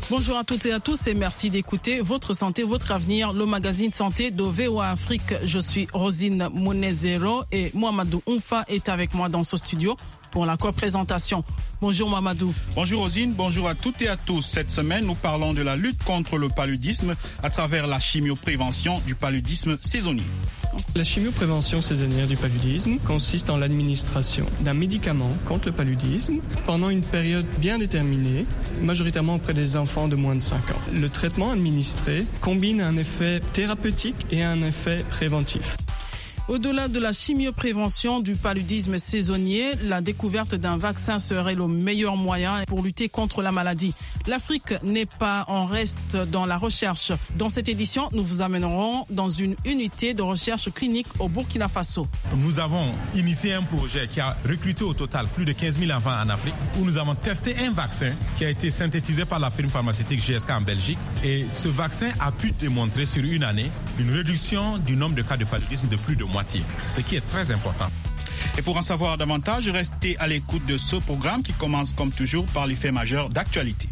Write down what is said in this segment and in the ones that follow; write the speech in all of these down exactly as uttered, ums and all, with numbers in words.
Bonjour à toutes et à tous et merci d'écouter Votre Santé, Votre Avenir, le magazine santé de V O A Afrique. Je suis Rosine Mounezero et Mohamedou Oumfa est avec moi dans ce studio pour la co-présentation. Bonjour Mamadou. Bonjour Rosine, bonjour à toutes et à tous. Cette semaine, nous parlons de la lutte contre le paludisme à travers la chimioprévention du paludisme saisonnier. La chimioprévention saisonnière du paludisme consiste en l'administration d'un médicament contre le paludisme pendant une période bien déterminée, majoritairement auprès des enfants de moins de cinq ans. Le traitement administré combine un effet thérapeutique et un effet préventif. Au-delà de la chimioprévention du paludisme saisonnier, la découverte d'un vaccin serait le meilleur moyen pour lutter contre la maladie. L'Afrique n'est pas en reste dans la recherche. Dans cette édition, nous vous amènerons dans une unité de recherche clinique au Burkina Faso. Nous avons initié un projet qui a recruté au total plus de quinze mille enfants en Afrique, où nous avons testé un vaccin qui a été synthétisé par la firme pharmaceutique G S K en Belgique. Et ce vaccin a pu démontrer sur une année une réduction du nombre de cas de paludisme de plus de moitié, ce qui est très important. Et pour en savoir davantage, restez à l'écoute de ce programme qui commence comme toujours par les faits majeurs d'actualité.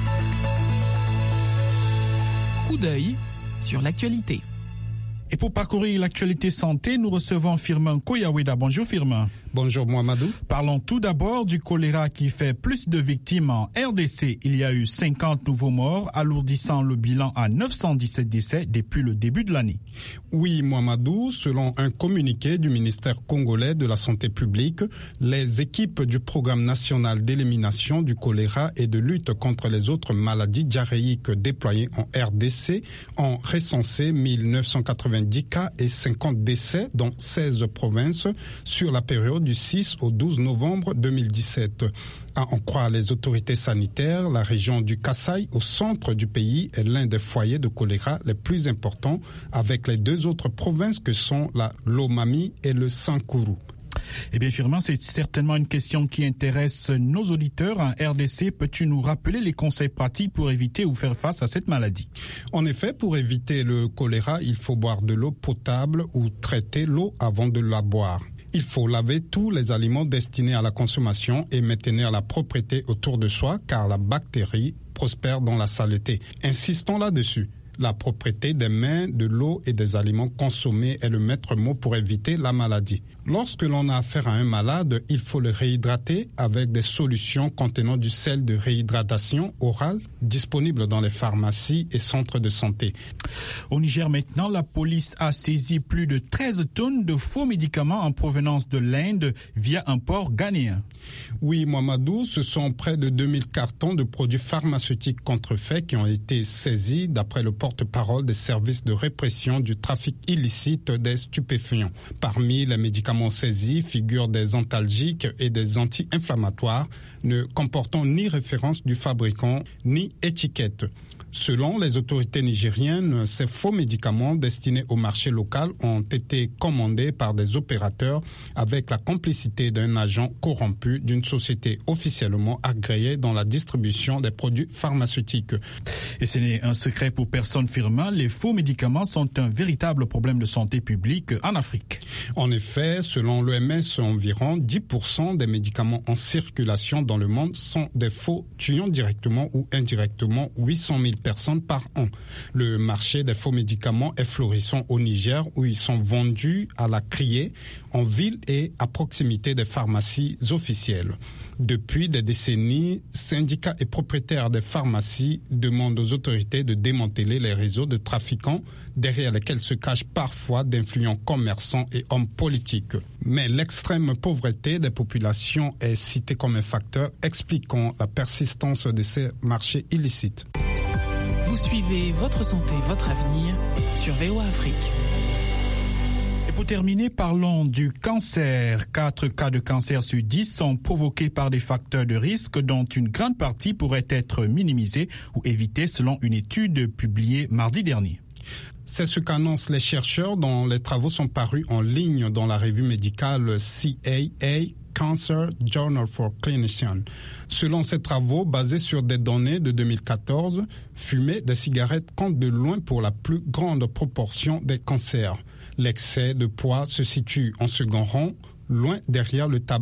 Coup d'œil sur l'actualité. Et pour parcourir l'actualité santé, nous recevons Firmin Koyaweda. Bonjour Firmin. Bonjour Mohamedou. Parlons tout d'abord du choléra qui fait plus de victimes en R D C. Il y a eu cinquante nouveaux morts, alourdissant le bilan à neuf cent dix-sept décès depuis le début de l'année. Oui Mohamedou, selon un communiqué du ministère congolais de la Santé publique, les équipes du programme national d'élimination du choléra et de lutte contre les autres maladies diarrhéiques déployées en R D C ont recensé mille neuf cent quatre-vingt-dix cas et cinquante décès dans seize provinces sur la période du six au douze novembre deux mille dix-sept. À en croire les autorités sanitaires, la région du Kasaï, au centre du pays, est l'un des foyers de choléra les plus importants, avec les deux autres provinces que sont la Lomami et le Sankuru. Eh bien, Firmin, c'est certainement une question qui intéresse nos auditeurs. En R D C, peux-tu nous rappeler les conseils pratiques pour éviter ou faire face à cette maladie? En effet, pour éviter le choléra, il faut boire de l'eau potable ou traiter l'eau avant de la boire. Il faut laver tous les aliments destinés à la consommation et maintenir la propreté autour de soi, car la bactérie prospère dans la saleté. Insistons là-dessus. La propreté des mains, de l'eau et des aliments consommés est le maître mot pour éviter la maladie. Lorsque l'on a affaire à un malade, il faut le réhydrater avec des solutions contenant du sel de réhydratation orale disponible dans les pharmacies et centres de santé. Au Niger maintenant, la police a saisi plus de treize tonnes de faux médicaments en provenance de l'Inde via un port ghanéen. Oui, Mohamedou, ce sont près de deux mille cartons de produits pharmaceutiques contrefaits qui ont été saisis d'après le porte-parole des services de répression du trafic illicite des stupéfiants. Parmi les médicaments saisis figurent des antalgiques et des anti-inflammatoires ne comportant ni référence du fabricant ni étiquette. Selon les autorités nigériennes, ces faux médicaments destinés au marché local ont été commandés par des opérateurs avec la complicité d'un agent corrompu d'une société officiellement agréée dans la distribution des produits pharmaceutiques. Et ce n'est un secret pour personne, Firmin, les faux médicaments sont un véritable problème de santé publique en Afrique. En effet, selon l'O M S, environ dix pour cent des médicaments en circulation dans le monde sont des faux, tuant directement ou indirectement huit cent mille personnes par an. Le marché des faux médicaments est florissant au Niger, où ils sont vendus à la criée, en ville et à proximité des pharmacies officielles. Depuis des décennies, syndicats et propriétaires des pharmacies demandent aux autorités de démanteler les réseaux de trafiquants derrière lesquels se cachent parfois d'influents commerçants et hommes politiques. Mais l'extrême pauvreté des populations est citée comme un facteur expliquant la persistance de ces marchés illicites. Vous suivez Votre Santé, Votre Avenir sur V O A Afrique. Et pour terminer, parlons du cancer. Quatre cas de cancer sur dix sont provoqués par des facteurs de risque dont une grande partie pourrait être minimisée ou évitée selon une étude publiée mardi dernier. C'est ce qu'annoncent les chercheurs dont les travaux sont parus en ligne dans la revue médicale C A A Cancer Journal for Clinicians. Selon ces travaux, basés sur des données de deux mille quatorze, fumer des cigarettes compte de loin pour la plus grande proportion des cancers. L'excès de poids se situe en second rang, loin derrière le tabac.